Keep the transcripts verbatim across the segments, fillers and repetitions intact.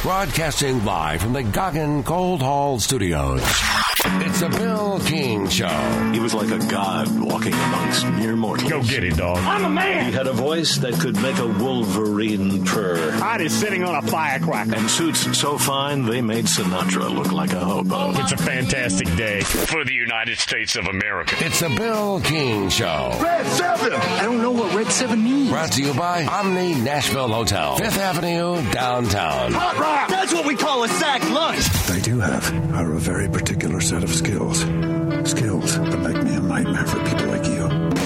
Broadcasting live from the Goggin Cold Hall Studios. It's the Bill King Show. He was like a god walking amongst mere mortals. Go get it, dog. I'm a man. He had a voice that could make a wolverine purr. Hot is sitting on a firecracker. And suits so fine, they made Sinatra look like a hobo. It's a fantastic day for the United States of America. It's the Bill King Show. Red seven. I don't know what Red seven means. Brought to you by Omni Nashville Hotel, Fifth Avenue, downtown. Hot rock. That's what we call a sack lunch. They do have are a very particular set of skills. Skills that make me a nightmare for people like you.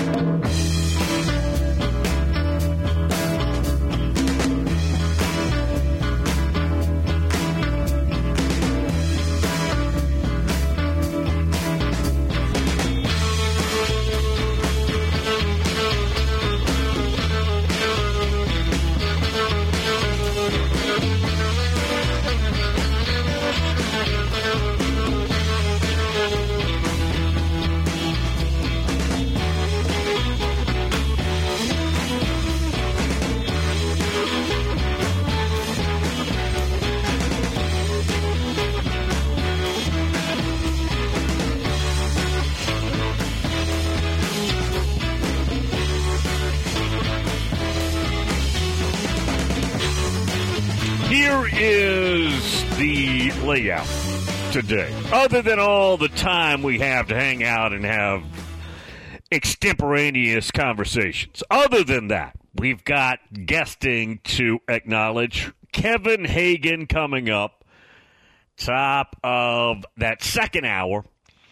Here is the layout today. Other than all the time we have to hang out and have extemporaneous conversations. Other than that, we've got guesting to acknowledge. Kevin Hagan coming up, top of that second hour.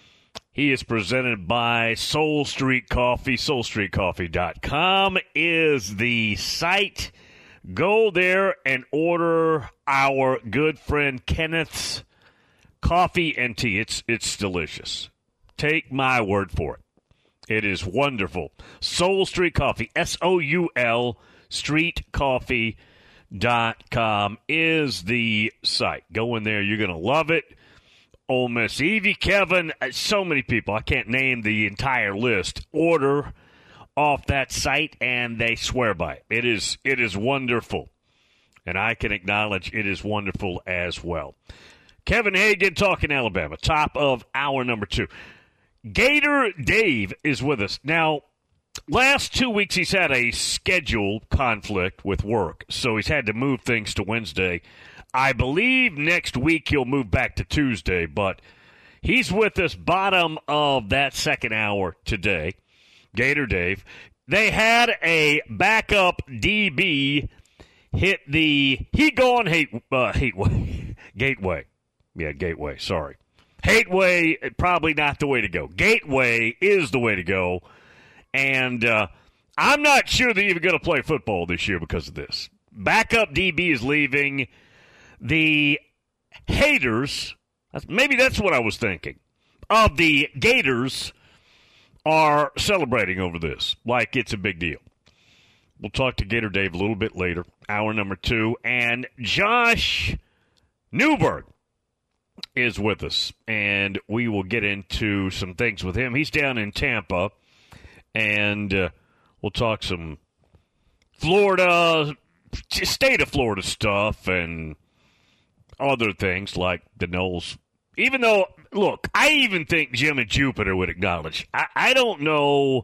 He is presented by Soul Street Coffee. soul street coffee dot com is the site. Go there and order our good friend Kenneth's coffee and tea. It's it's delicious. Take my word for it. It is wonderful. Soul Street Coffee, S O U L, street coffee dot com is the site. Go in there. You're going to love it. Oh, Miss Evie, Kevin, so many people. I can't name the entire list. Order off that site, and they swear by it. It is, it is wonderful, and I can acknowledge it is wonderful as well. Kevin Hagan talking Alabama, top of hour number two. Gator Dave is with us. Now, last two weeks he's had a schedule conflict with work, so he's had to move things to Wednesday. I believe next week he'll move back to Tuesday, but he's with us bottom of that second hour today. Gator Dave. They had a backup D B hit the he gone hate uh, hateway gateway. Yeah, gateway. Sorry, hateway probably not the way to go. Gateway is the way to go, and uh, I'm not sure they're even going to play football this year because of this. Backup D B is leaving. The haters, maybe that's what I was thinking, of the Gators are celebrating over this like it's a big deal. We'll talk to Gator Dave a little bit later, hour number two. And Josh Newberg is with us, and we will get into some things with him. He's down in Tampa, and uh, we'll talk some Florida, state of Florida stuff, and other things like the Noles. Even though, look, I even think Jim and Jupiter would acknowledge, I, I don't know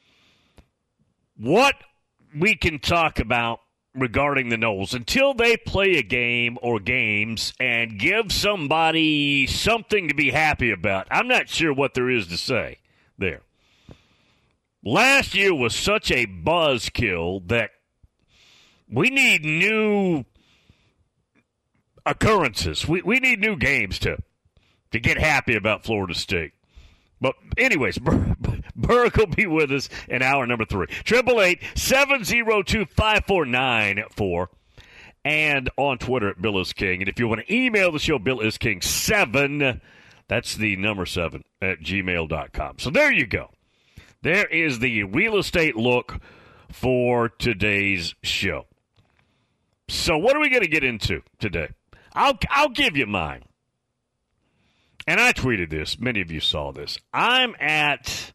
what we can talk about regarding the Noles until they play a game or games and give somebody something to be happy about. I'm not sure what there is to say there. Last year was such a buzzkill that we need new occurrences. We we need new games to to get happy about Florida State. But anyways, Ber- Berg will be with us in hour number three. Triple eight seven zero two five four nine four, and on Twitter at Bill is King. And if you want to email the show, Bill is King seven. That's the number seven at gmail dot com. So there you go. There is the real estate look for today's show. So what are we going to get into today? I'll I'll give you mine. And I tweeted this. Many of you saw this. I'm at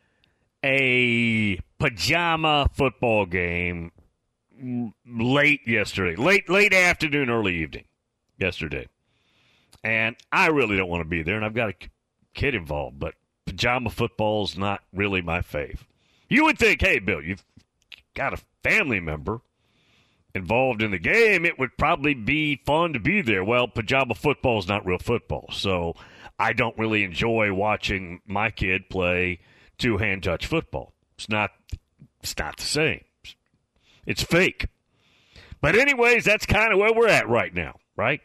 a pajama football game late yesterday. Late late afternoon, early evening. yesterday. And I really don't want to be there, and I've got a kid involved, but pajama football's not really my fave. You would think, hey, Bill, you've got a family member involved in the game. It would probably be fun to be there. Well, pajama football is not real football, so I don't really enjoy watching my kid play two-hand touch football. It's not, it's not the same. It's fake. But anyways, that's kind of where we're at right now, right?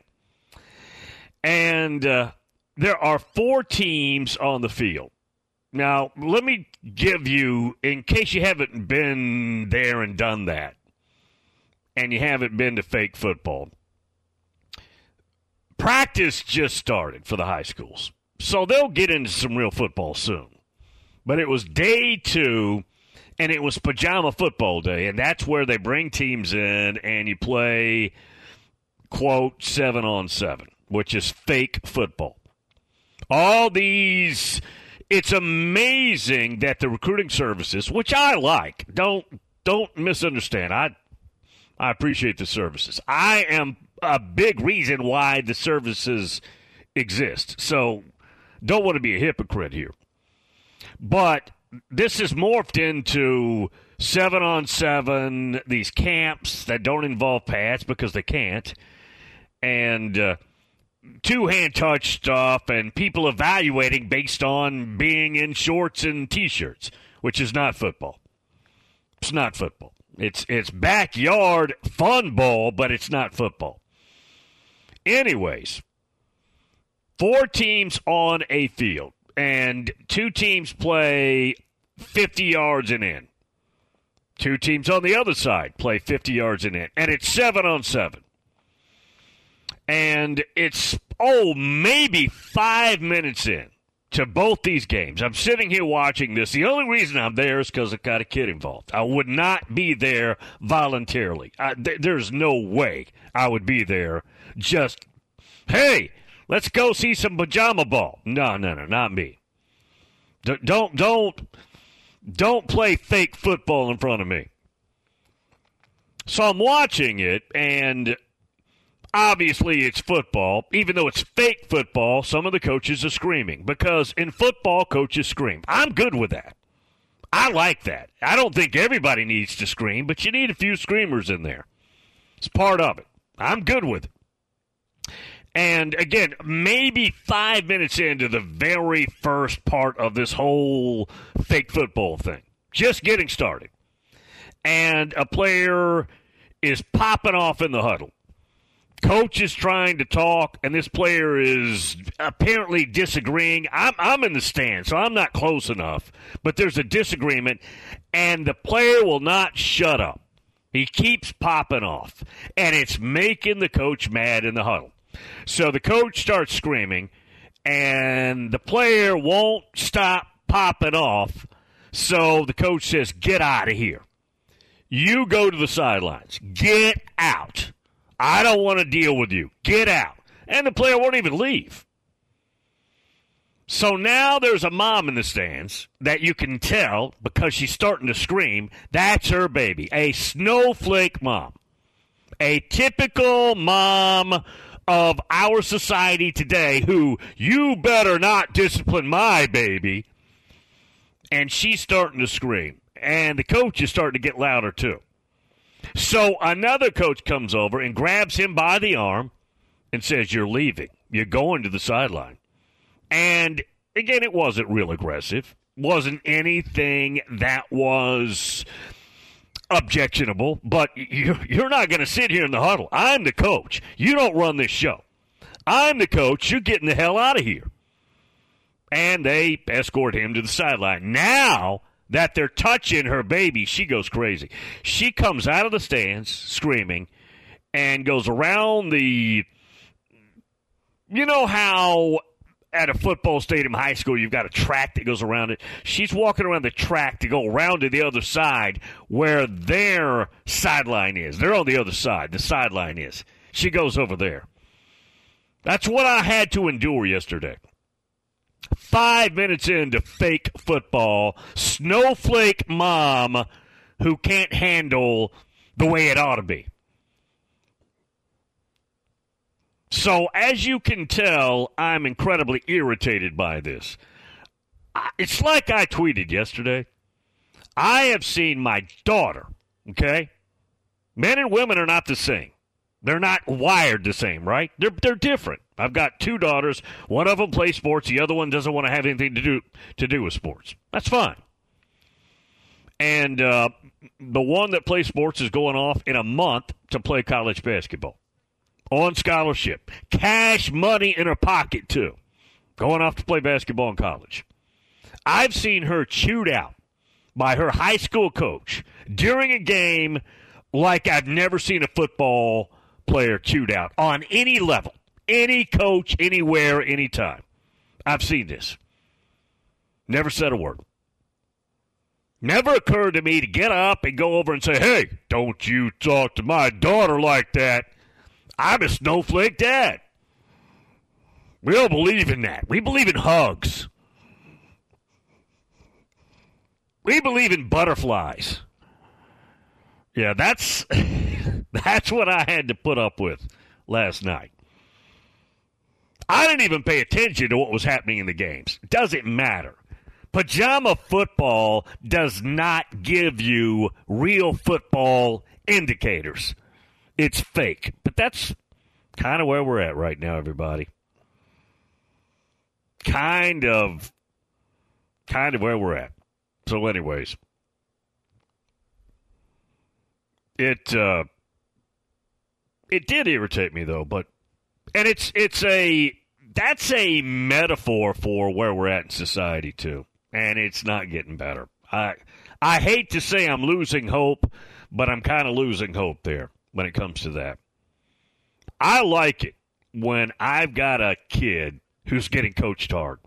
And uh, there are four teams on the field. Now, let me give you, in case you haven't been there and done that, and you haven't been to fake football, practice just started for the high schools. So they'll get into some real football soon. But it was day two, and it was pajama football day, and that's where they bring teams in and you play, quote, seven on seven, which is fake football. All these, it's amazing that the recruiting services, which I like, don't don't misunderstand. I I appreciate the services. I am a big reason why the services exist. So don't want to be a hypocrite here. But this has morphed into seven on seven, these camps that don't involve pads because they can't, and uh, two-hand touch stuff, and people evaluating based on being in shorts and T-shirts, which is not football. It's not football. It's it's backyard fun ball, but it's not football. Anyways, four teams on a field, and two teams play fifty yards and in. Two teams on the other side play fifty yards and in, and it's seven on seven. And it's, oh, maybe five minutes in to both these games. I'm sitting here watching this. The only reason I'm there is because I've got a kid involved. I would not be there voluntarily. I, th- there's no way I would be there just, hey, let's go see some pajama ball. No, no, no, not me. D- don't, don't, don't play fake football in front of me. So I'm watching it, and obviously it's football. Even though it's fake football, some of the coaches are screaming because in football, coaches scream. I'm good with that. I like that. I don't think everybody needs to scream, but you need a few screamers in there. It's part of it. I'm good with it. And, again, maybe five minutes into the very first part of this whole fake football thing, just getting started, and a player is popping off in the huddle. Coach is trying to talk, and this player is apparently disagreeing. I'm, I'm in the stand, so I'm not close enough, but there's a disagreement, and the player will not shut up. He keeps popping off, and it's making the coach mad in the huddle. So the coach starts screaming, and the player won't stop popping off, so the coach says, get out of here. You go to the sidelines. Get out. I don't want to deal with you. Get out. And the player won't even leave. So now there's a mom in the stands that you can tell, because she's starting to scream, that's her baby. A snowflake mom. A typical mom of our society today who, you better not discipline my baby. And she's starting to scream. And the coach is starting to get louder too. So another coach comes over and grabs him by the arm and says, you're leaving. You're going to the sideline. And, again, it wasn't real aggressive. Wasn't anything that was objectionable. But you're not going to sit here in the huddle. I'm the coach. You don't run this show. I'm the coach. You're getting the hell out of here. And they escort him to the sideline. Now that they're touching her baby, she goes crazy. She comes out of the stands screaming and goes around the, you know how at a football stadium, high school, you've got a track that goes around it. She's walking around the track to go around to the other side where their sideline is. They're on the other side. The sideline is. She goes over there. That's what I had to endure yesterday. Five minutes into fake football, snowflake mom who can't handle the way it ought to be. So as you can tell, I'm incredibly irritated by this. It's like I tweeted yesterday. I have seen my daughter, okay? Men and women are not the same. They're not wired the same, right? They're they're different. I've got two daughters. One of them plays sports. The other one doesn't want to have anything to do to do with sports. That's fine. And uh, the one that plays sports is going off in a month to play college basketball. On scholarship. Cash money in her pocket, too. Going off to play basketball in college. I've seen her chewed out by her high school coach during a game like I've never seen a football player chewed out on any level. Any coach, anywhere, anytime. I've seen this. Never said a word. Never occurred to me to get up and go over and say, hey, don't you talk to my daughter like that. I'm a snowflake dad. We don't believe in that. We believe in hugs. We believe in butterflies. Yeah, that's that's what I had to put up with last night. I didn't even pay attention to what was happening in the games. It doesn't matter. Pajama football does not give you real football indicators. It's fake. But that's kind of where we're at right now, everybody. Kind of, kind of where we're at. So anyways, it uh, it did irritate me though, but and it's it's a that's a metaphor for where we're at in society too, and it's not getting better. I I hate to say I'm losing hope, but I'm kind of losing hope there when it comes to that. I like it when I've got a kid who's getting coached hard.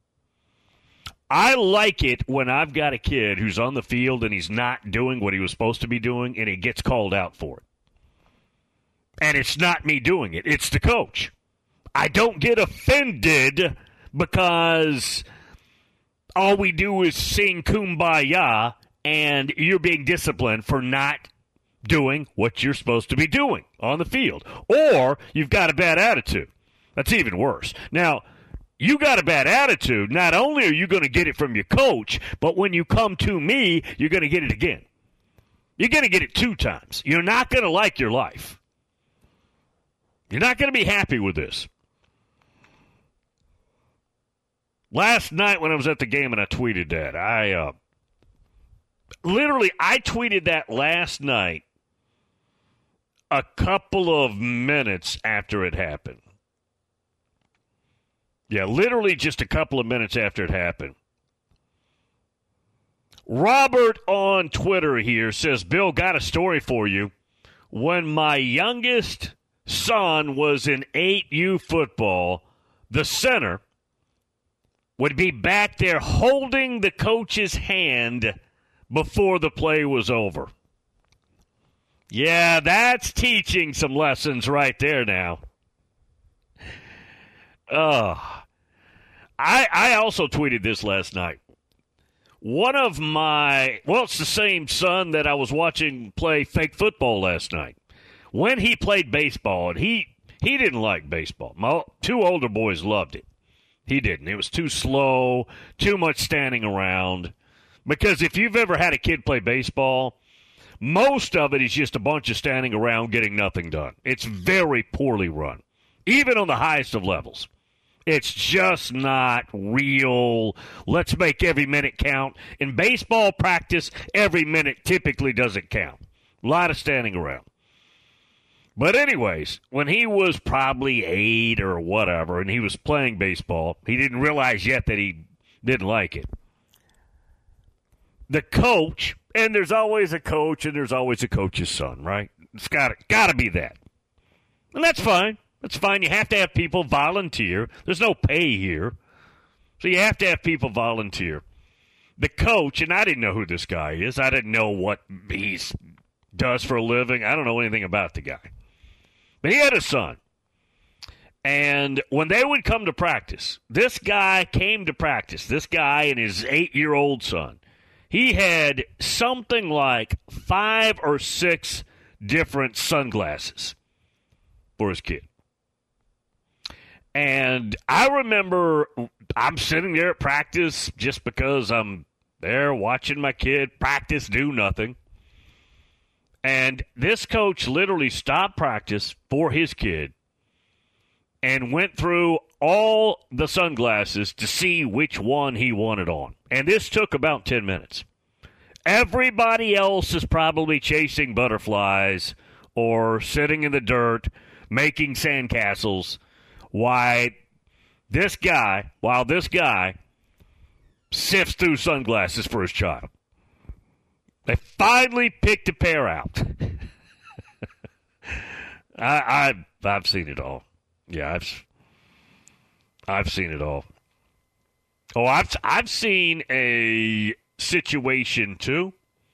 I like it when I've got a kid who's on the field and he's not doing what he was supposed to be doing and he gets called out for it. And it's not me doing it. It's the coach. I don't get offended because all we do is sing Kumbaya and you're being disciplined for not doing what you're supposed to be doing on the field. Or you've got a bad attitude. That's even worse. Now, you got a bad attitude, not only are you going to get it from your coach, but when you come to me, you're going to get it again. You're going to get it two times. You're not going to like your life. You're not going to be happy with this. Last night when I was at the game and I tweeted that, I uh, literally, I tweeted that last night a couple of minutes after it happened. Yeah, literally just a couple of minutes after it happened. Robert on Twitter here says, Bill, got a story for you. When my youngest son was in eight U football, the center would be back there holding the coach's hand before the play was over. Yeah, that's teaching some lessons right there now. Uh, I I also tweeted this last night. One of my, well, it's the same son that I was watching play fake football last night. When he played baseball, and he, he didn't like baseball. My two older boys loved it. He didn't. It was too slow, too much standing around. Because if you've ever had a kid play baseball, most of it is just a bunch of standing around getting nothing done. It's very poorly run, even on the highest of levels. It's just not real. Let's make every minute count. In baseball practice, every minute typically doesn't count. A lot of standing around. But anyways, when he was probably eight or whatever, and he was playing baseball, he didn't realize yet that he didn't like it. The coach, and there's always a coach, and there's always a coach's son, right? It's got got to be that. And that's fine. That's fine. You have to have people volunteer. There's no pay here. So you have to have people volunteer. The coach, and I didn't know who this guy is. I didn't know what he does for a living. I don't know anything about the guy. But he had a son. And when they would come to practice, this guy came to practice, this guy and his eight-year-old son. He had something like five or six different sunglasses for his kid. And I remember I'm sitting there at practice just because I'm there watching my kid practice do nothing. And this coach literally stopped practice for his kid and went through all the sunglasses to see which one he wanted on. And this took about ten minutes. Everybody else is probably chasing butterflies or sitting in the dirt making sandcastles. Why this guy, while this guy sifts through sunglasses for his child. They finally picked a pair out. I, I, I've seen it all. Yeah, I've, I've seen it all. Oh, I've, I've seen a situation too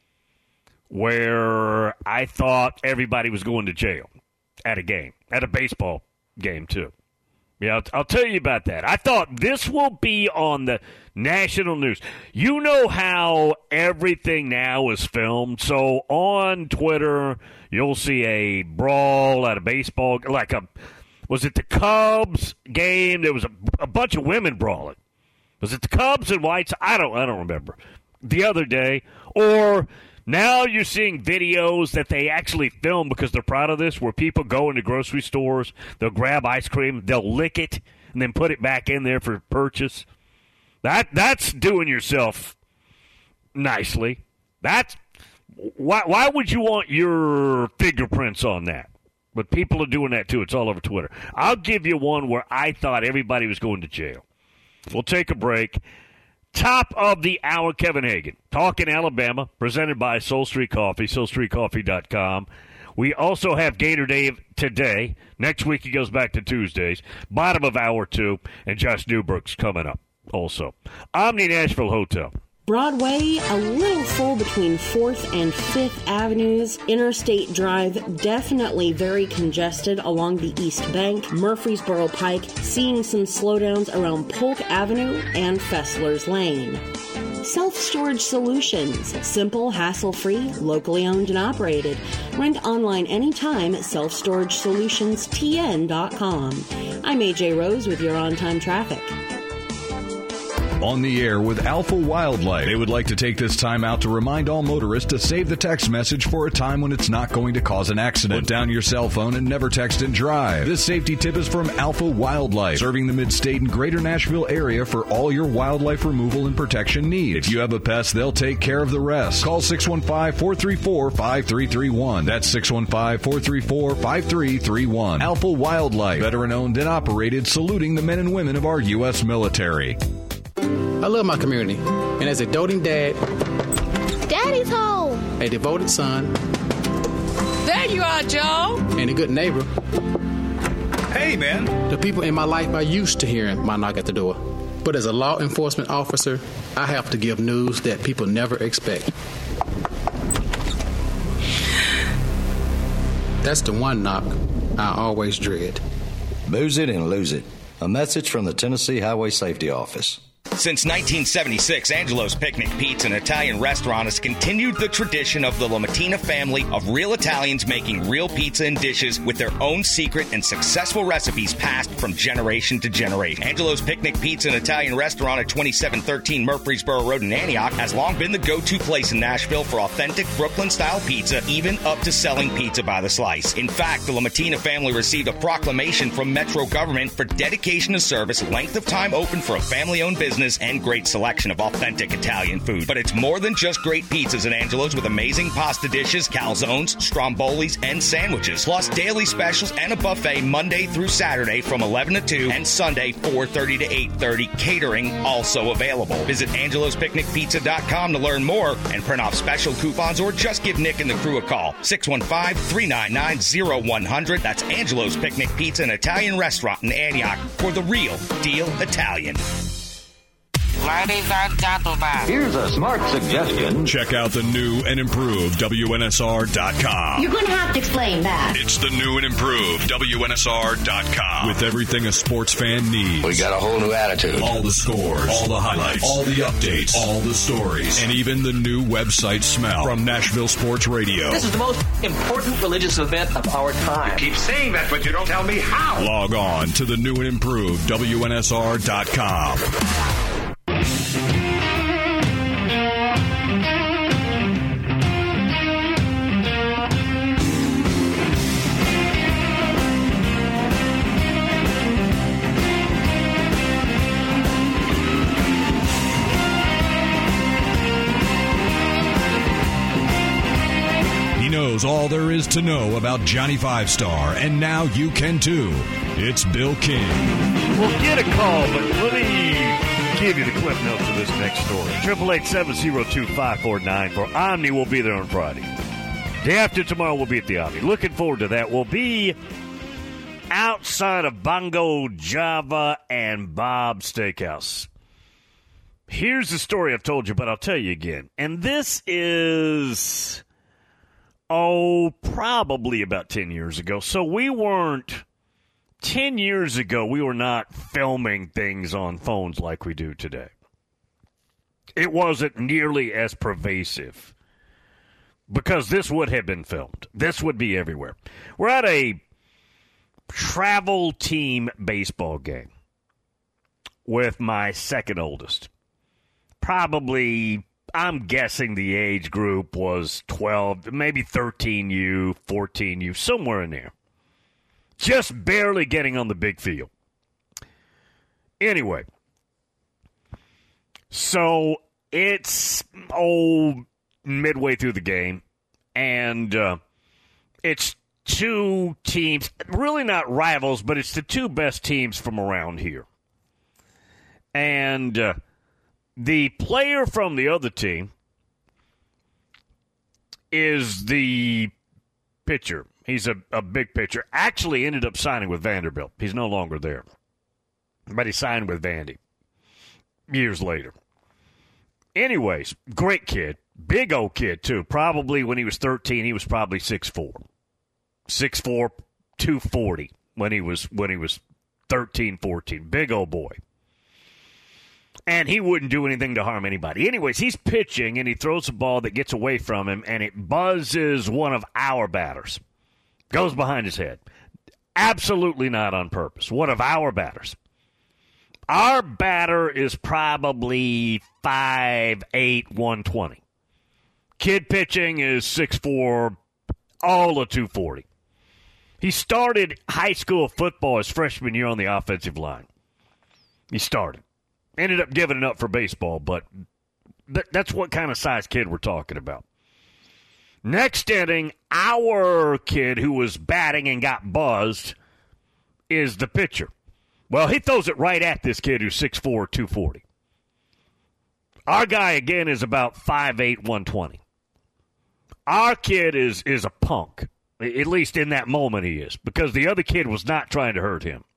where I thought everybody was going to jail at a game, at a baseball game too. Yeah, I'll, I'll tell you about that. I thought this will be on the national news. You know how everything now is filmed. So on Twitter, you'll see a brawl at a baseball, like a, was it the Cubs game? There was a, a bunch of women brawling. Was it the Cubs and Whites? I don't, I don't remember. The other day, or now you're seeing videos that they actually film because they're proud of this, where people go into grocery stores, they'll grab ice cream, they'll lick it, and then put it back in there for purchase. That that's doing yourself nicely. That's why why would you want your fingerprints on that? But people are doing that too. It's all over Twitter. I'll give you one where I thought everybody was going to jail. We'll take a break. Top of the hour, Kevin Hagan, Talking Alabama, presented by Soul Street Coffee, soul street coffee dot com. We also have Gator Dave today. Next week he goes back to Tuesdays. Bottom of hour two, and Josh Newberg's coming up also. Omni Nashville Hotel. Broadway, a little full between fourth and fifth Avenues. Interstate Drive, definitely very congested along the East Bank. Murfreesboro Pike, seeing some slowdowns around Polk Avenue and Fessler's Lane. Self-storage solutions, simple, hassle-free, locally owned and operated. Rent online anytime at self storage solutions t n dot com. I'm A J Rose with your on-time traffic. On the air with Alpha Wildlife. They would like to take this time out to remind all motorists to save the text message for a time when it's not going to cause an accident. Put down your cell phone and never text and drive. This safety tip is from Alpha Wildlife, serving the mid-state and greater Nashville area for all your wildlife removal and protection needs. If you have a pest, they'll take care of the rest. Call six one five, four three four, five three three one. That's six one five, four three four, five three three one. Alpha Wildlife, veteran-owned and operated, saluting the men and women of our U S military. I love my community, and as a doting dad, Daddy's home, a devoted son, there you are, Joe, and a good neighbor. Hey, man. The people in my life are used to hearing my knock at the door. But as a law enforcement officer, I have to give news that people never expect. That's the one knock I always dread. Booze it and lose it. A message from the Tennessee Highway Safety Office. Since nineteen seventy-six, Angelo's Picnic Pizza, an Italian restaurant, has continued the tradition of the LaMattina family of real Italians making real pizza and dishes with their own secret and successful recipes passed from generation to generation. Angelo's Picnic Pizza, an Italian restaurant at twenty-seven thirteen Murfreesboro Road in Antioch, has long been the go-to place in Nashville for authentic Brooklyn-style pizza, even up to selling pizza by the slice. In fact, the LaMattina family received a proclamation from Metro government for dedication to service, length of time open for a family-owned business, and great selection of authentic Italian food. But it's more than just great pizzas at Angelo's, with amazing pasta dishes, calzones, strombolis, and sandwiches, plus daily specials and a buffet Monday through Saturday from eleven to two and Sunday four thirty to eight thirty. Catering also available. Visit angelos picnic pizza dot com to learn more and print off special coupons, or just give Nick and the crew a call. six one five, three nine nine, zero one zero zero. That's Angelo's Picnic Pizza, an Italian restaurant in Antioch, for the real deal Italian. Ladies and gentlemen. Here's a smart suggestion. Check out the new and improved W N S R dot com. You're going to have to explain that. It's the new and improved W N S R dot com. With everything a sports fan needs. We got a whole new attitude. All the scores, all the highlights, all the updates, all the stories, and even the new website smell from Nashville Sports Radio. This is the most important religious event of our time. You keep saying that, but you don't tell me how. Log on to the new and improved W N S R dot com. Knows all there is to know about Johnny Five Star, and now you can too. It's Bill King. We'll get a call, but let me give you the clip notes of this next story. Triple eight seven zero two five four nine four. Omni will be there on Friday. Day after tomorrow, we'll be at the Omni. Looking forward to that. We'll be outside of Bongo Java and Bob's Steakhouse. Here's the story I've told you, but I'll tell you again. And this is... Oh, probably about ten years ago. So we weren't, ten years ago, we were not filming things on phones like we do today. It wasn't nearly as pervasive because this would have been filmed. This would be everywhere. We're at a travel team baseball game with my second oldest. Probably... I'm guessing the age group was twelve, maybe thirteen U, fourteen U, somewhere in there. Just barely getting on the big field. Anyway, so it's, oh, midway through the game, and uh, it's two teams, really not rivals, but it's the two best teams from around here. And... Uh, The player from the other team is the pitcher. He's a, a big pitcher. Actually ended up signing with Vanderbilt. He's no longer there. But he signed with Vandy years later. Anyways, great kid. Big old kid, too. Probably when he was thirteen, he was probably six foot four. six foot four, two forty when he was when he was thirteen, fourteen. Big old boy. And he wouldn't do anything to harm anybody. Anyways, he's pitching, and he throws a ball that gets away from him, and it buzzes one of our batters. Goes behind his head. Absolutely not on purpose. One of our batters. Our batter is probably five eight, one twenty. Kid pitching is six four, all of two forty. He started high school football his freshman year on the offensive line. He started. Ended up giving it up for baseball, but th- that's what kind of size kid we're talking about. Next inning, our kid who was batting and got buzzed is the pitcher. Well, he throws it right at this kid who's six four, two forty. Our guy, again, is about five eight, one twenty. Our kid is, is a punk, at least in that moment he is, because the other kid was not trying to hurt him.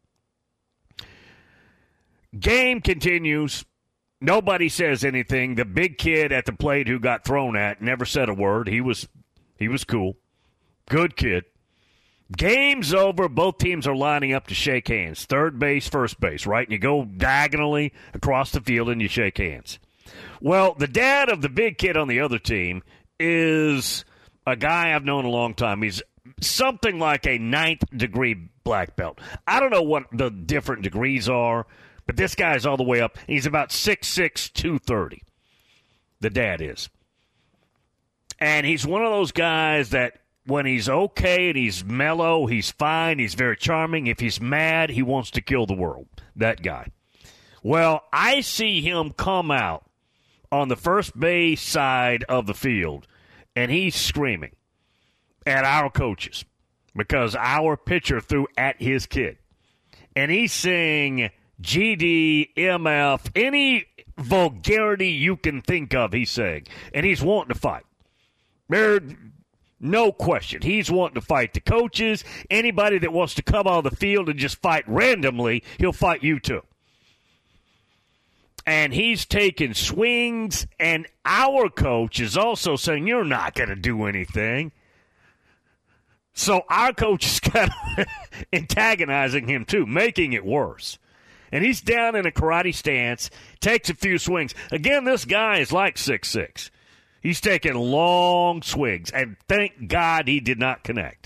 Game continues. Nobody says anything. The big kid at the plate who got thrown at never said a word. He was he was cool. Good kid. Game's over. Both teams are lining up to shake hands. Third base, first base, right? And you go diagonally across the field and you shake hands. Well, the dad of the big kid on the other team is a guy I've known a long time. He's something like a ninth degree black belt. I don't know what the different degrees are, but this guy's all the way up. He's about six six, two thirty. The dad is. And he's one of those guys that when he's okay and he's mellow, he's fine, he's very charming. If he's mad, he wants to kill the world. That guy. Well, I see him come out on the first base side of the field, and he's screaming at our coaches because our pitcher threw at his kid. And he's saying G D, M F, any vulgarity you can think of, he's saying. And he's wanting to fight. There, no question. He's wanting to fight the coaches. Anybody that wants to come on the field and just fight randomly, he'll fight you too. and he's taking swings, and our coach is also saying, you're not going to do anything. So our coach is kind of antagonizing him, too, making it worse. And he's down in a karate stance, takes a few swings. Again, this guy is like six six. He's taking long swings, and thank God he did not connect.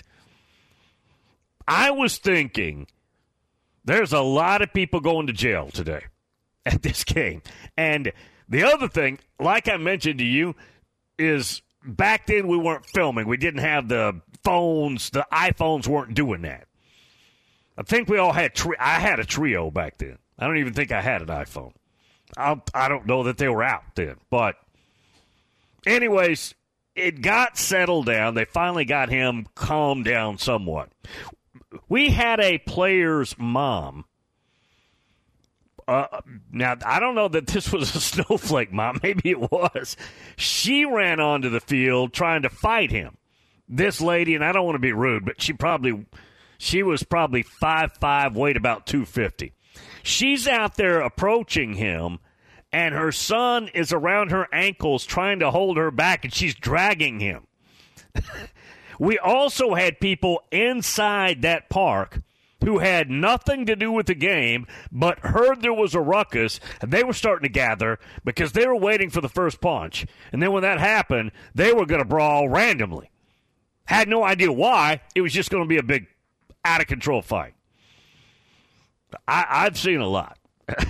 I was thinking there's a lot of people going to jail today at this game. And the other thing, like I mentioned to you, is back then we weren't filming. We didn't have the phones. The iPhones weren't doing that. I think we all had tri- – I had a Trio back then. I don't even think I had an iPhone. I, I don't know that they were out then. But anyways, it got settled down. They finally got him calmed down somewhat. We had a player's mom. Uh, now, I don't know that this was a snowflake mom. Maybe it was. She ran onto the field trying to fight him. This lady, and I don't want to be rude, but she probably she was probably five five, weighed about two fifty. She's out there approaching him, and her son is around her ankles trying to hold her back, and she's dragging him. We also had people inside that park who had nothing to do with the game but heard there was a ruckus, and they were starting to gather because they were waiting for the first punch. And then when that happened, they were going to brawl randomly. Had no idea why. It was just going to be a big, out-of-control fight. I, I've seen a lot.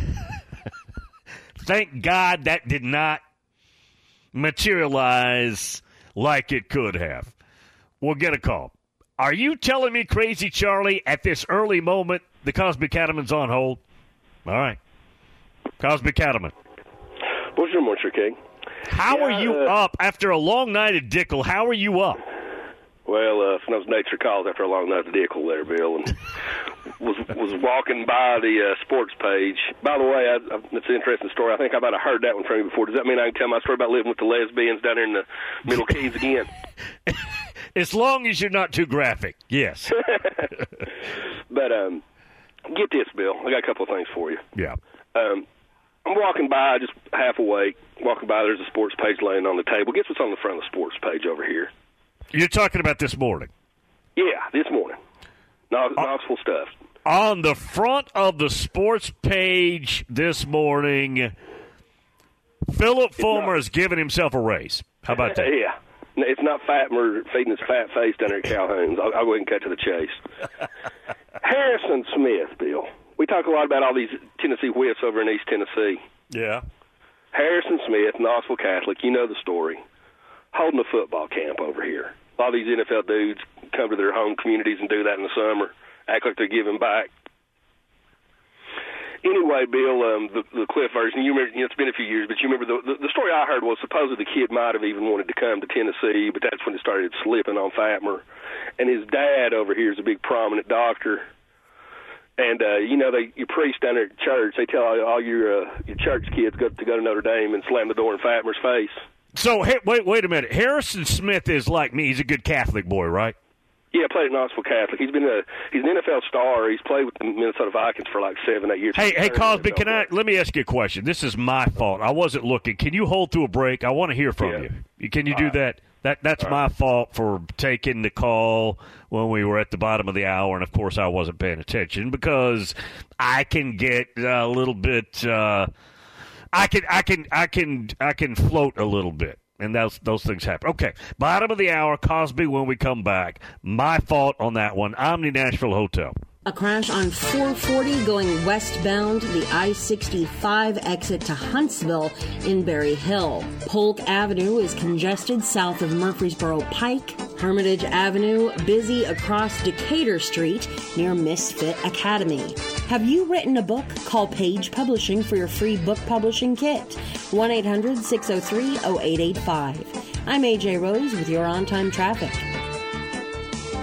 Thank God that did not materialize like it could have. We'll get a call. Are you telling me, Crazy Charlie, at this early moment, the Cosby Cattleman's on hold? All right. Cosby Cattleman. Bonjour, Monsieur King. How yeah, are you uh, up after a long night at Dickel? How are you up? Well, uh, sometimes nature calls after a long night at Dickel there, Bill. And was was walking by the uh, sports page. By the way, I, I, it's an interesting story. I think I might have heard that one from you before. Does that mean I can tell my story about living with the lesbians down there in the Middle Keys again? As long as you're not too graphic, yes. But um, get this, Bill. I got a couple of things for you. Yeah. Um, I'm walking by, just half awake. Walking by, there's a sports page laying on the table. Guess what's on the front of the sports page over here? You're talking about this morning? Yeah, this morning. Knox, uh, Knoxville stuff. On the front of the sports page this morning, Philip Fulmer has given himself a raise. How about that? Yeah. It's not Fatmer feeding his fat face down there at Calhoun's. I'll, I'll go ahead and cut to the chase. Harrison Smith, Bill. We talk a lot about all these Tennessee whiffs over in East Tennessee. Yeah. Harrison Smith, Knoxville Catholic, you know the story, holding a football camp over here. A lot of these N F L dudes come to their home communities and do that in the summer, act like they're giving back. Anyway, Bill, um, the, the Cliff version, you remember, you know, it's been a few years, but you remember the, the, the story I heard was supposedly the kid might have even wanted to come to Tennessee, but that's when it started slipping on Fatmer. And his dad over here is a big prominent doctor. And, uh, you know, they, your priest down there at church, they tell all, all your uh, your church kids go, to go to Notre Dame and slam the door in Fatmer's face. So, hey, wait wait a minute. Harrison Smith is like me. He's a good Catholic boy, right? Yeah, played at Knoxville Catholic. He's been a he's an N F L star. He's played with the Minnesota Vikings for like seven, eight years. Hey, hey, Cosby, can I let me ask you a question? This is my fault. I wasn't looking. Can you hold through a break? I want to hear from yeah. you. Can you All do right. that? That that's All my right. fault for taking the call when we were at the bottom of the hour, and of course I wasn't paying attention because I can get a little bit. Uh, I can I can I can I can float a little bit. And those those things happen. Okay, bottom of the hour, Cosby, when we come back. My fault on that one. Omni Nashville Hotel. A crash on four forty going westbound, the I sixty-five exit to Huntsville in Berry Hill. Polk Avenue is congested south of Murfreesboro Pike. Hermitage Avenue busy across Decatur Street near Misfit Academy. Have you written a book? Call Page Publishing for your free book publishing kit. one eight hundred six oh three oh eight eight five. I'm A J Rose with your on-time traffic.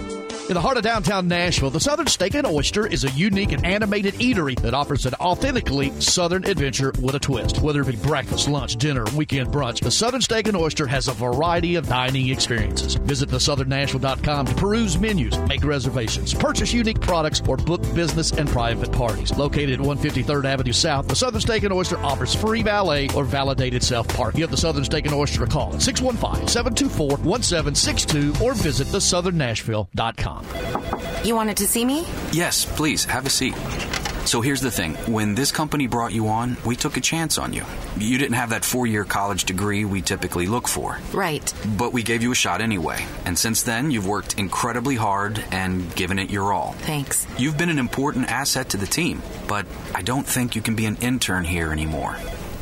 In the heart of downtown Nashville, the Southern Steak and Oyster is a unique and animated eatery that offers an authentically Southern adventure with a twist. Whether it be breakfast, lunch, dinner, weekend brunch, the Southern Steak and Oyster has a variety of dining experiences. Visit the southern nashville dot com to peruse menus, make reservations, purchase unique products, or book business and private parties. Located at one fifty-third Avenue South, the Southern Steak and Oyster offers free valet or validated self-parking. Give the Southern Steak and Oyster a call at six one five, seven two four, one seven six two or visit the southern nashville dot com. You wanted to see me? Yes, please, have a seat. So here's the thing. When this company brought you on, we took a chance on you. You didn't have that four-year college degree we typically look for. Right. But we gave you a shot anyway. And since then, you've worked incredibly hard and given it your all. Thanks. You've been an important asset to the team, but I don't think you can be an intern here anymore.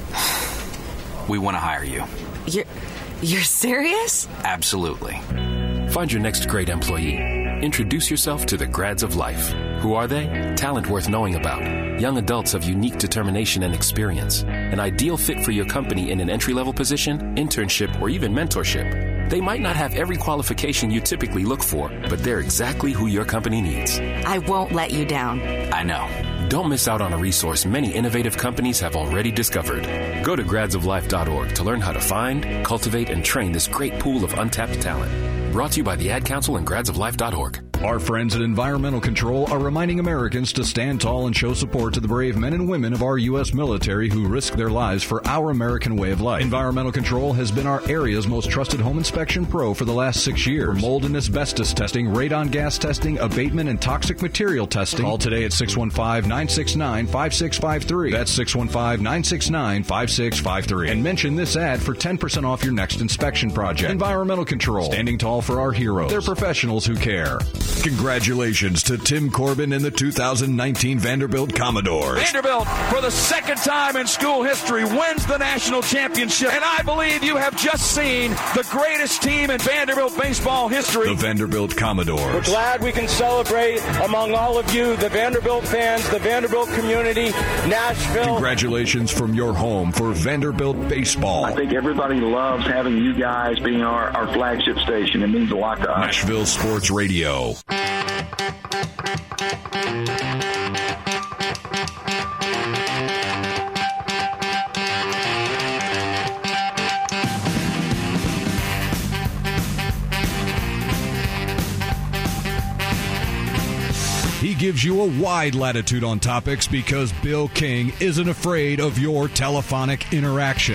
We want to hire you. You're, you're serious? Absolutely. Find your next great employee. Introduce yourself to the Grads of Life. Who are they? Talent worth knowing about. Young adults of unique determination and experience. An ideal fit for your company in an entry-level position, internship, or even mentorship. They might not have every qualification you typically look for, but they're exactly who your company needs. I won't let you down. I know. Don't miss out on a resource many innovative companies have already discovered. Go to grads of life dot org to learn how to find, cultivate, and train this great pool of untapped talent. Brought to you by the Ad Council and grads of life dot org. Our friends at Environmental Control are reminding Americans to stand tall and show support to the brave men and women of our U S military who risk their lives for our American way of life. Environmental Control has been our area's most trusted home inspection pro for the last six years. For mold and asbestos testing, radon gas testing, abatement, and toxic material testing, call today at six one five, nine six nine, five six five three. That's six one five, nine six nine, five six five three. And mention this ad for ten percent off your next inspection project. Environmental Control, standing tall for our heroes. They're professionals who care. Congratulations to Tim Corbin and the two thousand nineteen Vanderbilt Commodores. Vanderbilt, for the second time in school history, wins the national championship. And I believe you have just seen the greatest team in Vanderbilt baseball history. The Vanderbilt Commodores. We're glad we can celebrate among all of you, the Vanderbilt fans, the Vanderbilt community, Nashville. Congratulations from your home for Vanderbilt baseball. I think everybody loves having you guys being our, our flagship station. It means a lot to us. Nashville Sports Radio. He gives you a wide latitude on topics because Bill King isn't afraid of your telephonic interaction.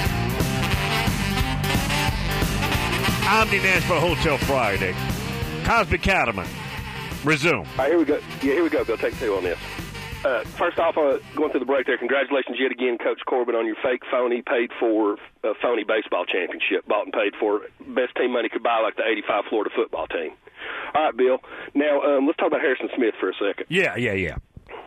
Omni Nashville Hotel Friday. Cosby Cattleman. Resume. All right, here we go. Yeah, here we go, Bill. Take two on this. Uh, first off, uh, going through the break there, congratulations yet again, Coach Corbin, on your fake, phony, paid-for uh, phony baseball championship. Bought and paid for. Best team money could buy, like the eighty-five Florida football team. All right, Bill. Now, um, let's talk about Harrison Smith for a second. Yeah, yeah, yeah.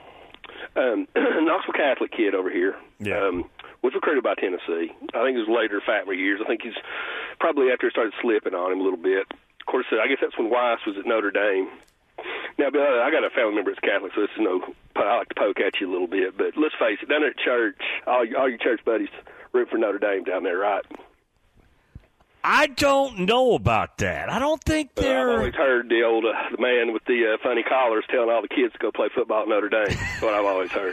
Um, Knoxville Catholic kid over here. Yeah. Um, was recruited by Tennessee. I think it was later, Fatmer years. I think he's probably after it started slipping on him a little bit. Of course, I guess that's when Weiss was at Notre Dame. Now, Bill, I got a family member that's Catholic, so this is no, I like to poke at you a little bit. But let's face it, down there at church, all, all your church buddies root for Notre Dame down there, right? I don't know about that. I don't think they're... Uh, I've always heard the old uh, the man with the uh, funny collars telling all the kids to go play football at Notre Dame. That's what I've always heard.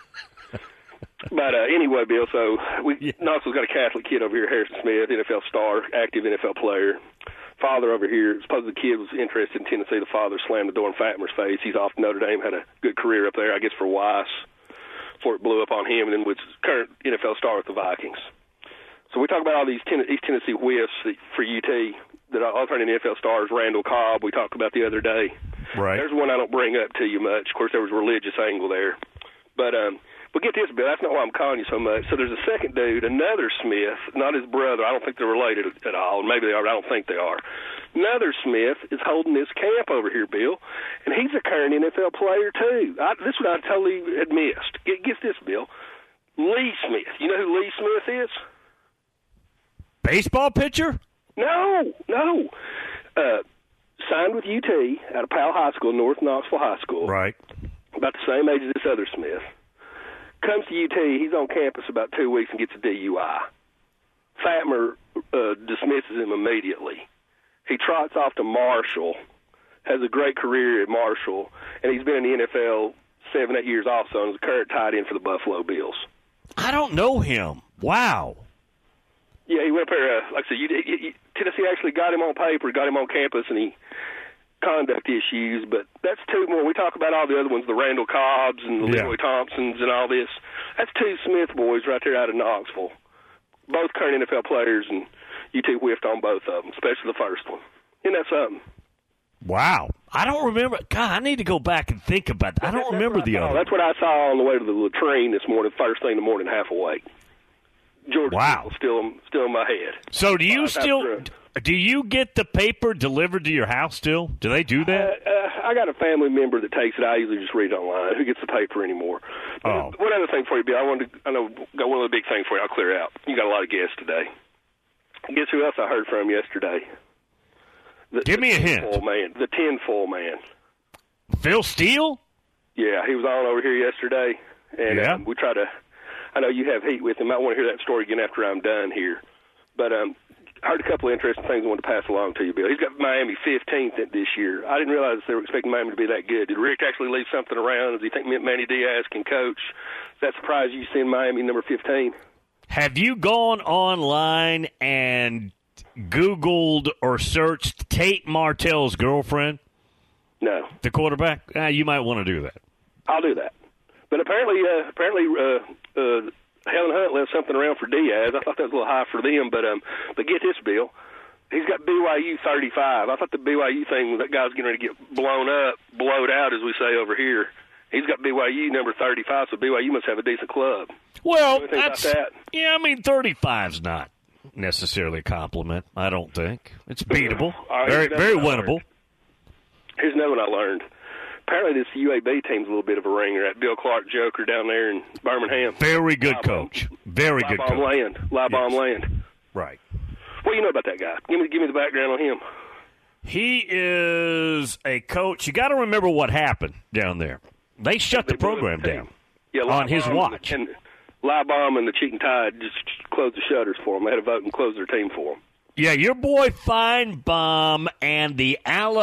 But uh, anyway, Bill, so we yeah. Knoxville's got a Catholic kid over here, Harrison Smith, N F L star, active N F L player. Father over here, suppose the kid was interested in Tennessee. The father slammed the door in Fatmer's face. He's off to Notre Dame, had a good career up there, I guess, for Weiss, before it blew up on him, and then was current N F L star with the Vikings. So we talk about all these ten- East Tennessee whiffs for U T that alternating N F L stars, Randall Cobb, we talked about the other day. Right. There's one I don't bring up to you much. Of course, there was a religious angle there. But um, but get this, Bill, that's not why I'm calling you so much. So there's a second dude, another Smith, not his brother. I don't think they're related at all. Maybe they are, but I don't think they are. Another Smith is holding this camp over here, Bill, and he's a current N F L player, too. I, this one I totally had missed. Get, get this, Bill. Lee Smith. You know who Lee Smith is? Baseball pitcher? No, no. Uh, signed with U T out of Powell High School, North Knoxville High School. Right. About the same age as this other Smith. Comes to U T, he's on campus about two weeks and gets a D U I. Fatmer uh, dismisses him immediately. He trots off to Marshall, has a great career at Marshall, and he's been in the N F L seven, eight years also, and is a current tight end for the Buffalo Bills. I don't know him. Wow. Yeah, he went up there, uh, like I said, you, you, you, Tennessee actually got him on paper, got him on campus, and he conduct issues, but that's two more. We talk about all the other ones, the Randall Cobbs and the Yeah. Leroy Thompsons and all this. That's two Smith boys right there out of Knoxville. Both current N F L players, and you two whiffed on both of them, especially the first one. Isn't that something? Wow. I don't remember. God, I need to go back and think about that. I don't remember the other. Oh, that's what I saw on the way to the latrine this morning, first thing in the morning, half awake. Georgia Wow. still, still in my head. So do you Uh, still after, uh, do you get the paper delivered to your house still? Do they do that? Uh, uh, I got a family member that takes it. I usually just read it online. Who gets the paper anymore? But Oh. One other thing for you, Bill. I wanted to, I know, got one other big thing for you. I'll clear out. You got a lot of guests today. Guess who else I heard from yesterday? The, Give me a the hint. tinfoil man. The tinfoil man. Phil Steele? Yeah, he was on over here yesterday, and Yeah. um, we try to. I know you have heat with him. I want to hear that story again after I'm done here. But um, I heard a couple of interesting things I wanted to pass along to you, Bill. He's got Miami fifteenth this year. I didn't realize they were expecting Miami to be that good. Did Rick actually leave something around? Does he think Manny Diaz can coach? Does that surprise you seeing Miami number fifteen? Have you gone online and Googled or searched Tate Martell's girlfriend? No. The quarterback? Ah, you might want to do that. I'll do that. But apparently, uh, apparently, uh, uh, Helen Hunt left something around for Diaz. I thought that was a little high for them, but um, but get this, Bill. He's got B Y U thirty-five. I thought the B Y U thing, that guy's getting ready to get blown up, blowed out, as we say over here. He's got B Y U number thirty-five, so B Y U must have a decent club. Well, What do you think that's about that? yeah. I mean, thirty-five's not necessarily a compliment. I don't think it's beatable. All right, very, here's very another one I winnable. learned. Here's another one I learned. Apparently, this U A B team's a little bit of a ringer. That Bill Clark Joker down there in Birmingham. Very good Live coach. Very on, good live on coach. land. Live on land. Right. What do you know about that guy? Give me, give me the background on him. He is a coach. You got to remember what happened down there. They shut the program down Yeah, on his Live watch. And Liebom and the Cheating Tide just closed the shutters for him. They had to vote and close their team for him. Yeah, your boy Feinbaum and the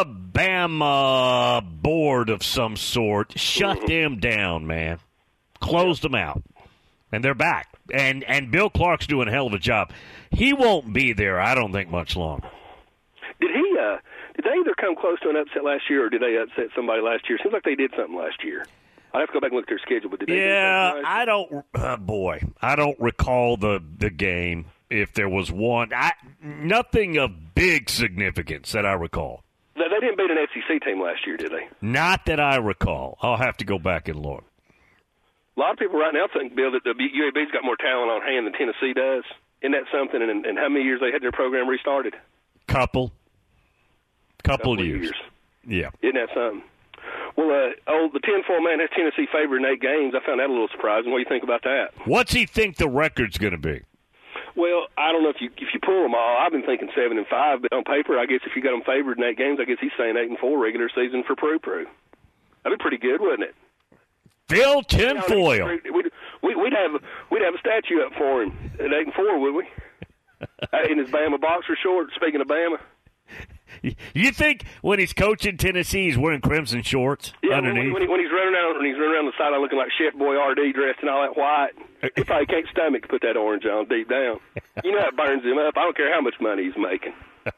Alabama board of some sort shut Mm-hmm. them down, man. Closed them out. And they're back. And and Bill Clark's doing a hell of a job. He won't be there, I don't think, much longer. Did he? Uh, did they either come close to an upset last year, or did they upset somebody last year? Seems like they did something last year. I have to go back and look at their schedule, but did they? Yeah, do something last I don't. Uh, boy, I don't recall the the game. If there was one, I, nothing of big significance that I recall. year? They, they didn't beat an S E C team last year, did they? Not that I recall. I'll have to go back and look. A lot of people right now think, Bill, that the U A B's got more talent on hand than Tennessee does. Isn't that something? And, and how many years they had their program restarted? Couple. Couple, Couple of of years. years. Yeah. Isn't that something? Well, uh, oh, the ten-four man has Tennessee favored in eight games. I found that a little surprising. What do you think about that? What's he think the record's going to be? Well, I don't know if you if you pull them all. I've been thinking seven and five, but on paper, I guess if you got them favored in eight games, I guess he's saying eight and four regular season for Prue Prue. That'd be pretty good, wouldn't it? Phil Tinfoil. We'd, we'd, we'd have we'd have a statue up for him at eight and four, would we? Uh, in his Bama boxer shorts. Speaking of Bama, You think when he's coaching Tennessee, he's wearing crimson shorts yeah, underneath? when, when, he, when he's running around when he's running around the sideline looking like Chef Boy R D dressed in all that white, he probably can't stomach to put that orange on deep down. You know it burns him up. I don't care how much money he's making.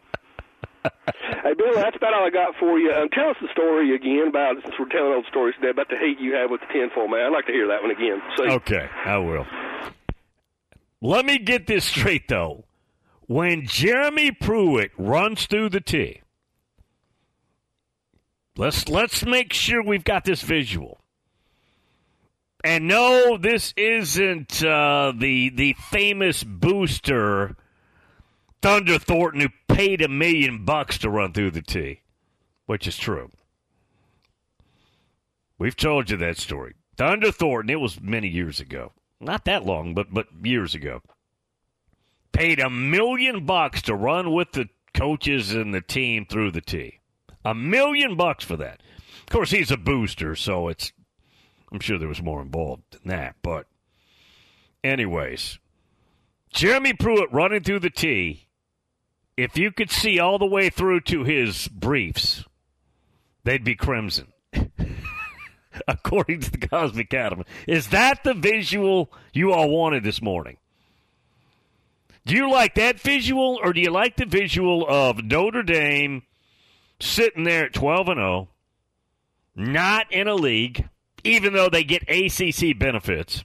Hey, Bill, that's about all I got for you. Um, tell us the story again about, since we're telling old stories today, about the heat you have with the tinfoil man. I'd like to hear that one again. See? Okay, I will. Let me get this straight, though. When Jeremy Pruitt runs through the tee, let's let's make sure we've got this visual. And no, this isn't uh, the the famous booster Thunder Thornton who paid a million bucks to run through the tee, which is true. We've told you that story. Thunder Thornton, it was many years ago. Not that long, but but years ago. Paid a million bucks to run with the coaches and the team through the tee. A million bucks for that. Of course, he's a booster, so it's, I'm sure there was more involved than that. But anyways, Jeremy Pruitt running through the tee, if you could see all the way through to his briefs, they'd be crimson, according to the Cosmic Cattleman. Is that the visual you all wanted this morning? Do you like that visual, or do you like the visual of Notre Dame sitting there at twelve and oh, not in a league, even though they get A C C benefits,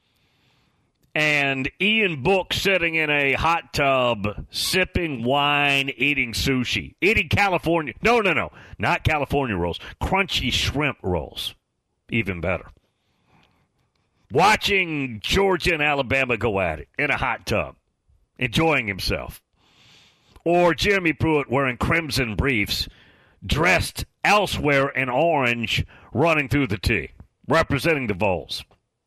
and Ian Book sitting in a hot tub, sipping wine, eating sushi, eating California, no, no, no, not California rolls, crunchy shrimp rolls, even better. Watching Georgia and Alabama go at it in a hot tub, enjoying himself. Or Jeremy Pruitt wearing crimson briefs, dressed elsewhere in orange, running through the tee, representing the Vols.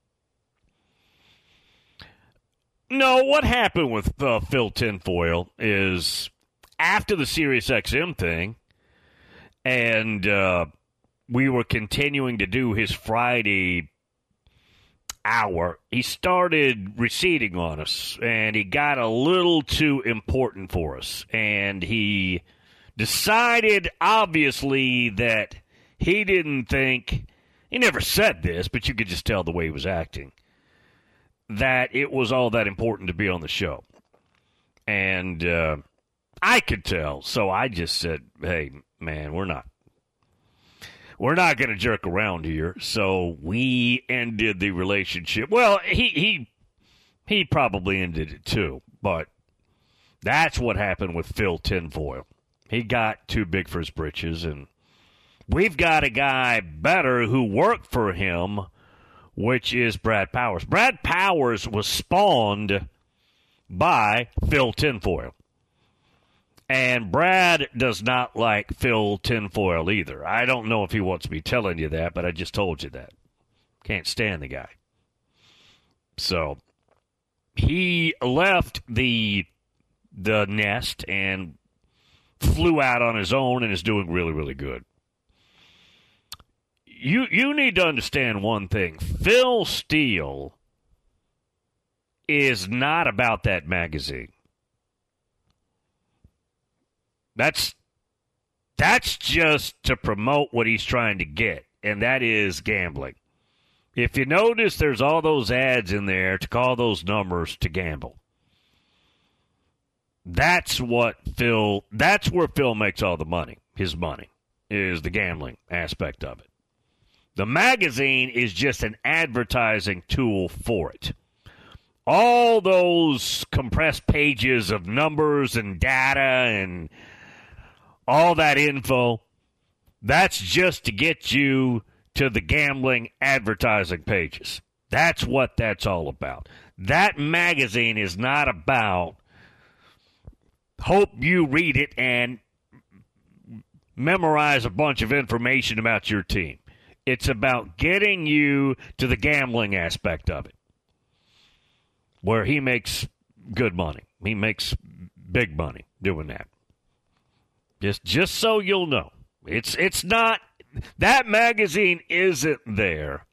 No, what happened with uh, Phil Tinfoil is after the SiriusXM thing, and uh, we were continuing to do his Friday hour, he started receding on us, and he got a little too important for us. And he decided, obviously, that he didn't think, he never said this, but you could just tell the way he was acting, that it was all that important to be on the show. And uh, I could tell, so I just said, hey, man, we're not. We're not going to jerk around here. So we ended the relationship. Well, he he he probably ended it too, but that's what happened with Phil Tinfoil. He got too big for his britches, and we've got a guy better who worked for him, which is Brad Powers. Brad Powers was spawned by Phil Tinfoil. And Brad does not like Phil Tinfoil either. I don't know if he wants me telling you that, but I just told you that. Can't stand the guy. So he left the the nest and flew out on his own and is doing really, really good. You you need to understand one thing. Phil Steele is not about that magazine. That's that's just to promote what he's trying to get, and that is gambling. If you notice, there's all those ads in there to call those numbers to gamble. That's what Phil, that's where Phil makes all the money. His money is the gambling aspect of it. The magazine is just an advertising tool for it. All those compressed pages of numbers and data and all that info, that's just to get you to the gambling advertising pages. That's what that's all about. That magazine is not about hope you read it and memorize a bunch of information about your team. It's about getting you to the gambling aspect of it, where he makes good money. He makes big money doing that. Just just so you'll know. It's it's not, that magazine isn't there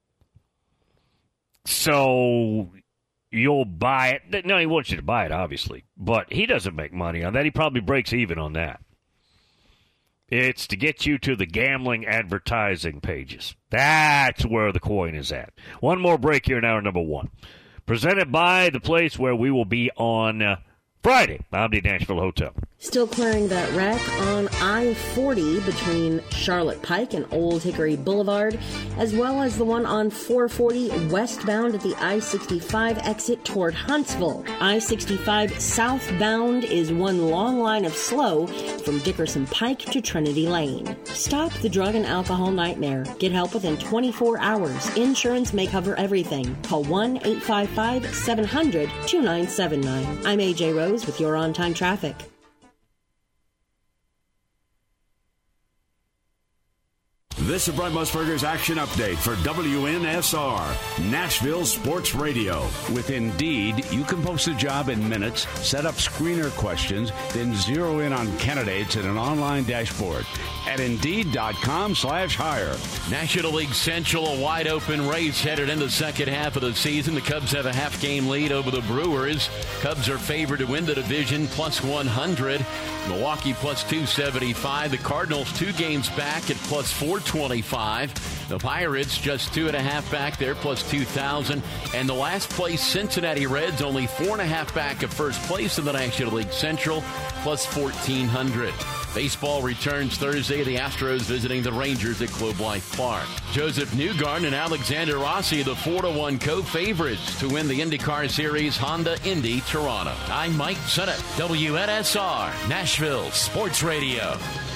so you'll buy it. No, he wants you to buy it, obviously. But he doesn't make money on that. He probably breaks even on that. It's to get you to the gambling advertising pages. That's where the coin is at. One more break here in hour number one. Presented by the place where we will be on uh, Friday, Omni Nashville Hotel. Still clearing that wreck on I forty between Charlotte Pike and Old Hickory Boulevard, as well as the one on four forty westbound at the I sixty-five exit toward Huntsville. I sixty-five southbound is one long line of slow from Dickerson Pike to Trinity Lane. Stop the drug and alcohol nightmare. Get help within twenty-four hours. Insurance may cover everything. Call one eight five five, seven hundred, two nine seven nine. I'm A J Rose with your on-time traffic. This This is Brent Musburger's Action Update for W N S R, Nashville Sports Radio. With Indeed, you can post a job in minutes, set up screener questions, then zero in on candidates in an online dashboard at Indeed.com slash hire. National League Central, a wide-open race headed in the second half of the season. The Cubs have a half-game lead over the Brewers. Cubs are favored to win the division, plus one hundred. Milwaukee, plus two seventy-five. The Cardinals, two games back at plus four twenty-five. The Pirates, just two and a half back there, plus two thousand. And the last place, Cincinnati Reds, only four and a half back of first place in the National League Central, plus fourteen hundred. Baseball returns Thursday. The Astros visiting the Rangers at Globe Life Park. Joseph Newgarden and Alexander Rossi, the four to one co-favorites to win the IndyCar Series Honda Indy Toronto. I'm Mike Sennett, W N S R, Nashville Sports Radio.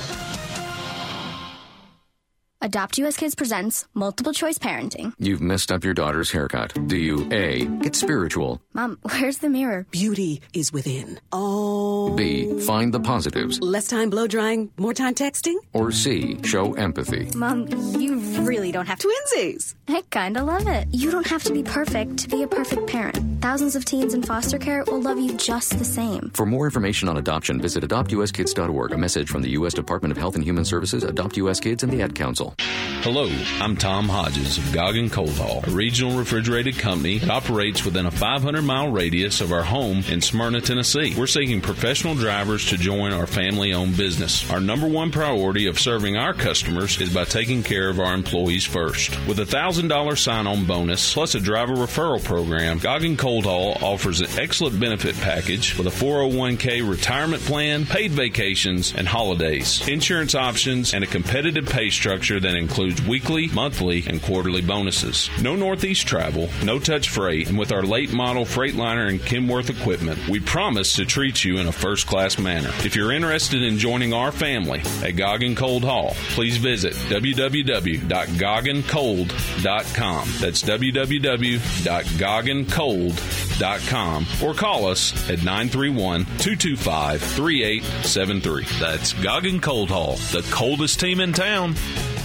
Adopt U S Kids presents Multiple Choice Parenting. You've messed up your daughter's haircut. Do you A, get spiritual? Mom, where's the mirror? Beauty is within. Oh. B, find the positives? Less time blow drying, more time texting? Or C, show empathy? Mom, you really don't have to. Twinsies. I kinda love it. You don't have to be perfect to be a perfect parent. Thousands of teens in foster care will love you just the same. For more information on adoption, visit adopt u s kids dot org. A message from the U S Department of Health and Human Services, Adopt U S Kids, and the Ad Council. Hello, I'm Tom Hodges of Goggin Cold Haul, a regional refrigerated company that operates within a five hundred mile radius of our home in Smyrna, Tennessee. We're seeking professional drivers to join our family-owned business. Our number one priority of serving our customers is by taking care of our employees first. With a one thousand dollars sign-on bonus plus a driver referral program, Goggin Cold Haul offers an excellent benefit package with a four oh one k retirement plan, paid vacations, and holidays, insurance options, and a competitive pay structure that includes weekly, monthly, and quarterly bonuses. No Northeast travel, no touch freight, and with our late model Freightliner and Kenworth equipment, we promise to treat you in a first-class manner. If you're interested in joining our family at Goggin Cold Haul, please visit w w w dot goggin cold dot com. That's w w w dot goggin cold dot com or call us at nine three one, two two five, three eight seven three. That's Goggin Cold Haul, the coldest team in town.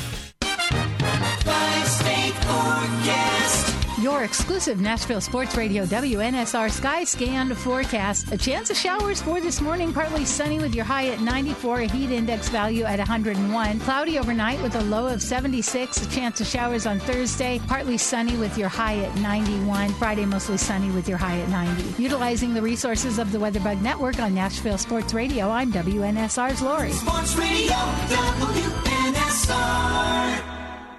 Your exclusive Nashville Sports Radio W N S R Sky Scan forecast. A chance of showers for this morning. Partly sunny with your high at ninety-four. A heat index value at one hundred one. Cloudy overnight with a low of seventy-six. A chance of showers on Thursday. Partly sunny with your high at ninety-one. Friday mostly sunny with your high at ninety. Utilizing the resources of the WeatherBug Network on Nashville Sports Radio, I'm W N S R's Lori. Sports Radio W N S R.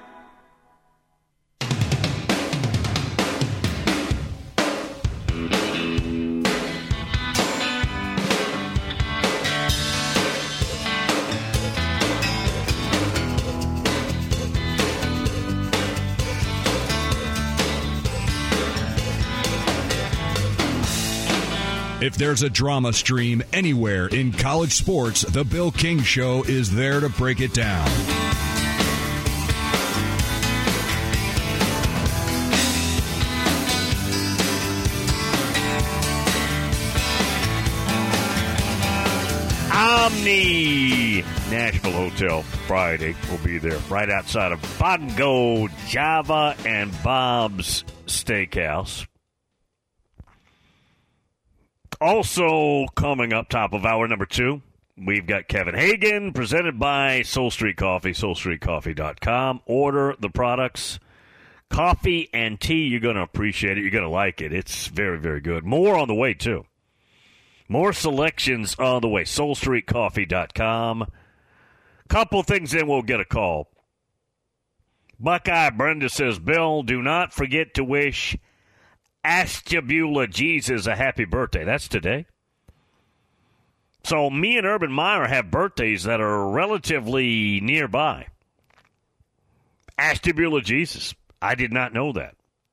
If there's a drama stream anywhere in college sports, The Bill King Show is there to break it down. Omni Nashville Hotel Friday will be there right outside of Bongo Java and Bob's Steakhouse. Also coming up top of hour number two, we've got Kevin Hagan, presented by Soul Street Coffee, soul street coffee dot com. Order the products, coffee and tea. You're going to appreciate it. You're going to like it. It's very, very good. More on the way, too. More selections on the way, soul street coffee dot com. Couple things in, we'll get a call. Buckeye Brenda says, Bill, do not forget to wish Ashtabula Jesus a happy birthday. That's today. So me and Urban Meyer have birthdays that are relatively nearby. Ashtabula Jesus. I did not know that.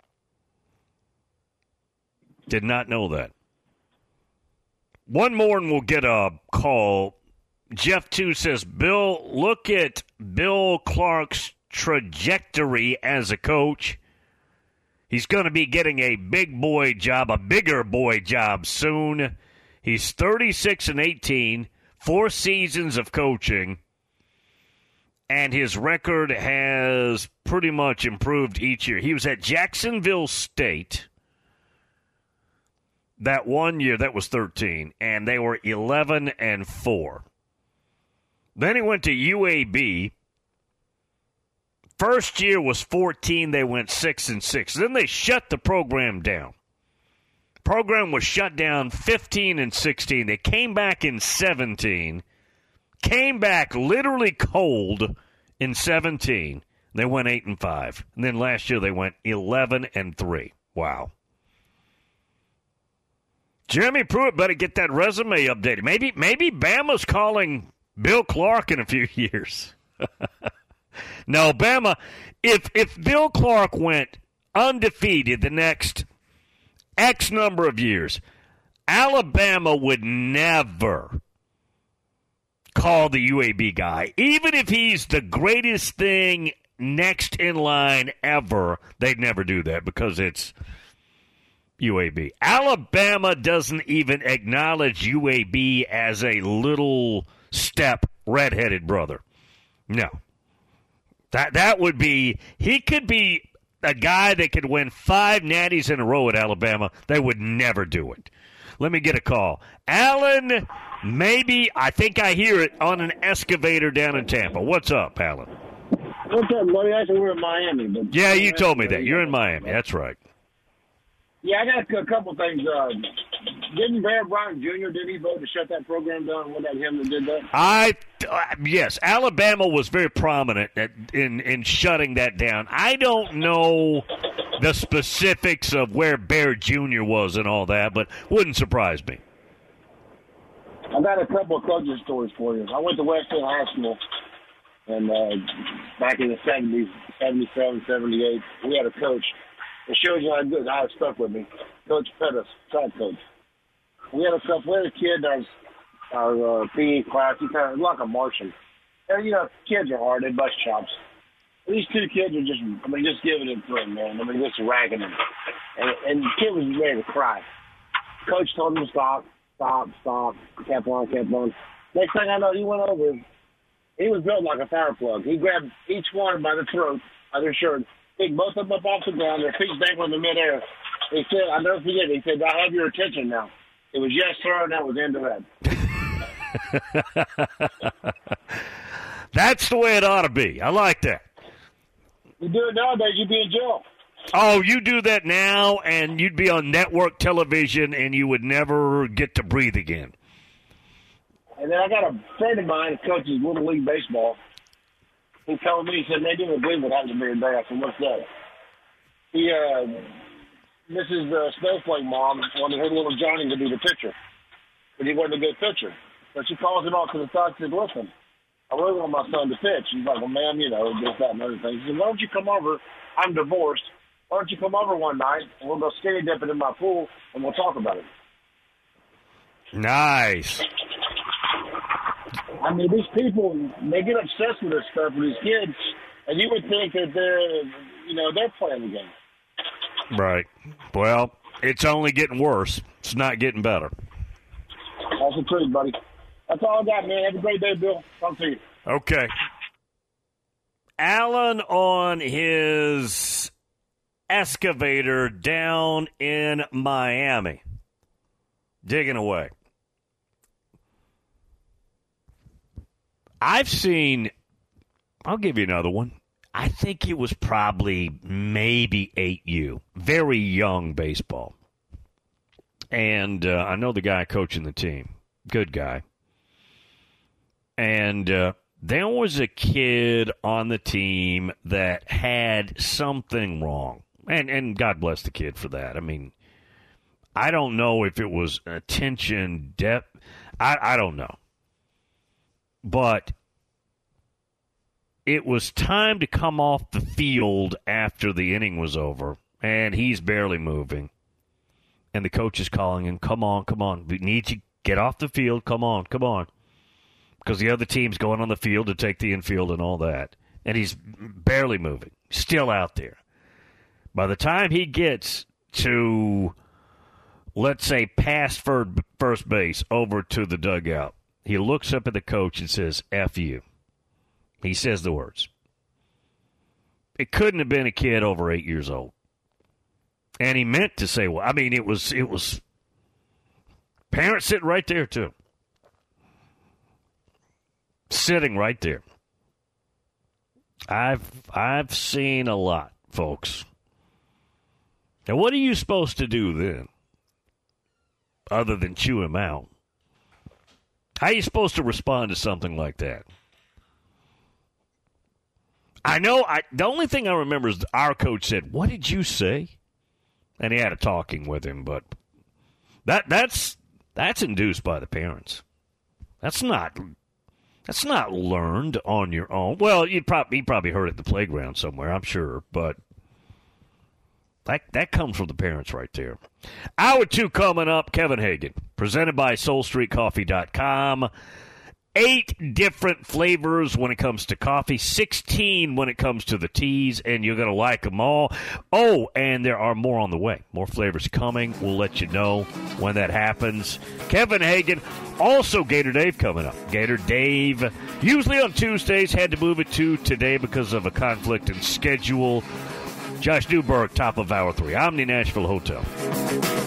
Did not know that. One more and we'll get a call. Jeff two says, Bill, look at Bill Clark's trajectory as a coach. He's going to be getting a big boy job, a bigger boy job soon. He's thirty-six and eighteen, four seasons of coaching, and his record has pretty much improved each year. He was at Jacksonville State that one year. That was thirteen, and they were eleven and four. Then he went to U A B. First year was fourteen. They went six and six. Then they shut the program down. Program was shut down fifteen and sixteen. They came back in seventeen. Came back literally cold in seventeen. They went eight and five. And then last year they went eleven and three. Wow. Jeremy Pruitt better get that resume updated. Maybe maybe Bama's calling Bill Clark in a few years. No, Bama, if if Bill Clark went undefeated the next X number of years, Alabama would never call the U A B guy. Even if he's the greatest thing next in line ever, they'd never do that because it's U A B. Alabama doesn't even acknowledge U A B as a little step redheaded brother. No. That that would be, he could be a guy that could win five natties in a row at Alabama. They would never do it. Let me get a call. Alan, maybe, I think I hear it on an excavator down in Tampa. What's up, Alan? What's up, buddy? Actually, we're in Miami. But yeah, you told me that. You're in Miami. That's right. Yeah, I got a couple things. Uh, didn't Bear Bryant Junior, did he vote to shut that program down? Was that him that did that? I, uh, yes, Alabama was very prominent at, in, in shutting that down. I don't know the specifics of where Bear Junior was and all that, but wouldn't surprise me. I got a couple of coaching stories for you. I went to West Hill High School, and uh, back in the seventies, seventy-seven, seventy-eight, we had a coach. It shows you how good how it stuck with me. Coach Pettis, track coach. We had a couple. We had a kid that was our uh, P E class. He kind of like a Martian. And you know, kids are hard. They bust chops. These two kids are just, I mean, just giving it to him, man. I mean, just ragging him. And, and the kid was ready to cry. Coach told him to stop, stop, stop. Kept on, kept on. Next thing I know, he went over. He was built like a fire plug. He grabbed each one by the throat of their shirt, picked both of them up off the ground, their feet dangling in midair. He said, I never forget it. He said, I have your attention now. It was yes, sir, and that was the end of that. That's the way it ought to be. I like that. You do it nowadays, you'd be in jail. Oh, you do that now, and you'd be on network television, and you would never get to breathe again. And then I got a friend of mine who coaches Little League Baseball. He told me, he said, they didn't believe what happened to me today. I said, what's that? He, uh, Missus Uh, Snowflake mom wanted her little Johnny to be the pitcher, but he wasn't a good pitcher. So she calls him off to the side and said, listen, I really want my son to pitch. He's like, well, ma'am, you know, this, that, and other things. He said, why don't you come over? I'm divorced. Why don't you come over one night, and we'll go skinny dipping in my pool, and we'll talk about it. Nice. I mean, these people, they get obsessed with this stuff with these kids, and you would think that they're, you know, they're playing the game. Right. Well, it's only getting worse. It's not getting better. That's the truth, buddy. That's all I got, man. Have a great day, Bill. Talk to you. Okay. Alan on his excavator down in Miami, digging away. I've seen, I'll give you another one. I think it was probably maybe eight U. Very young baseball. And uh, I know the guy coaching the team. Good guy. And uh, there was a kid on the team that had something wrong. And, and God bless the kid for that. I mean, I don't know if it was attention depth. I, I don't know. But it was time to come off the field after the inning was over, and he's barely moving. And the coach is calling him, come on, come on. We need you. Get off the field. Come on, come on. Because the other team's going on the field to take the infield and all that. And he's barely moving. Still out there. By the time he gets to, let's say, past first base over to the dugout, he looks up at the coach and says, F you. He says the words. It couldn't have been a kid over eight years old. And he meant to say, well, I mean, it was, it was parents sitting right there, too. Sitting right there. I've, I've seen a lot, folks. Now, what are you supposed to do then? Other than chew him out. How are you supposed to respond to something like that? I know, I, the only thing I remember is our coach said, what did you say? And he had a talking with him, but that that's that's induced by the parents. That's not that's not learned on your own. Well, you'd probably, you probably heard it at the playground somewhere, I'm sure, but that, that comes from the parents right there. Hour two coming up, Kevin Hagan, presented by Soul Street Coffee dot com. Eight different flavors when it comes to coffee, sixteen when it comes to the teas, and you're going to like them all. Oh, and there are more on the way. More flavors coming. We'll let you know when that happens. Kevin Hagan, also Gator Dave coming up. Gator Dave, usually on Tuesdays, had to move it to today because of a conflict in schedule. Josh Newberg, top of hour three. Omni Nashville Hotel.